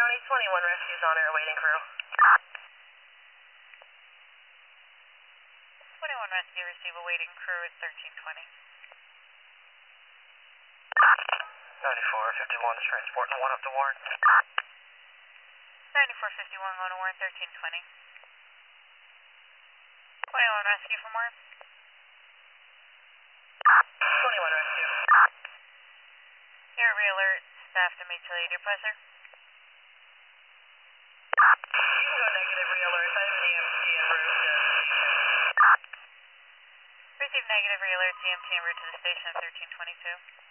County, 21 rescues on air, waiting crew. 21 rescue, receive a waiting crew at 1320. 9451 is transporting one up to Warren. 9451 going to Warren, 1320. 21 rescue from Warren. 21 rescue. Here, re-alert, staff to mutually your pressure. You can go negative re-alert. I have an EMT en route to the station. Receive negative re-alert, EMT en route to the station at 1322.